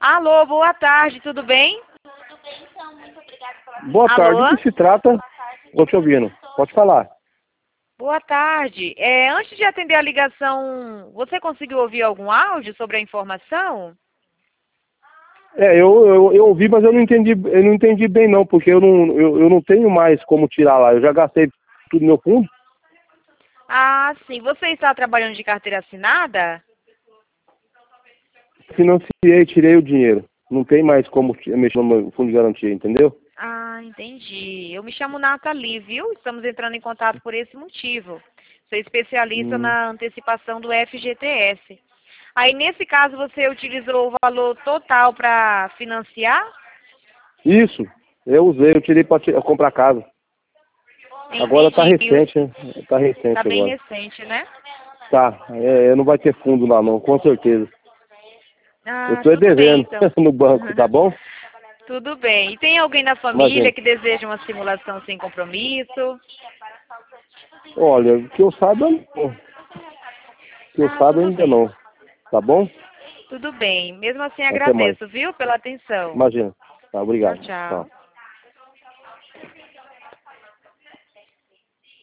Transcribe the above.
Alô, boa tarde, tudo bem? Boa tarde, Alô? do que se trata? Estou te ouvindo. Pode falar. Boa tarde. Antes de atender a ligação, você conseguiu ouvir algum áudio sobre a informação? Eu ouvi, mas eu não entendi bem não, porque eu não tenho mais como tirar lá. Eu já gastei tudo no meu fundo. Ah, sim. Você está trabalhando de carteira assinada? Financiei, tirei o dinheiro. Não tem mais como mexer no meu fundo de garantia, entendeu? Ah, entendi. Eu me chamo Nathalie, viu? Estamos entrando em contato por esse motivo. Sou especialista Hum, na antecipação do FGTS. Aí, nesse caso, você utilizou o valor total para financiar? Isso, eu tirei para comprar casa. Agora tá Entendi. recente, né? Tá Tá recente bem agora. recente, né? Tá, não vai ter fundo lá não, com certeza. Eu Ah, tô tudo bem, devendo então. no banco, tá bom? Tudo bem. E tem alguém na família Imagina. que deseja uma simulação sem compromisso? Olha, que eu saiba, não. Que eu Ah, saiba tudo ainda bem. não. Tá bom? Tudo bem. Mesmo assim, Até mais. agradeço, viu, pela atenção. Imagina. Tá, Tchau, obrigado. tchau. Tchau.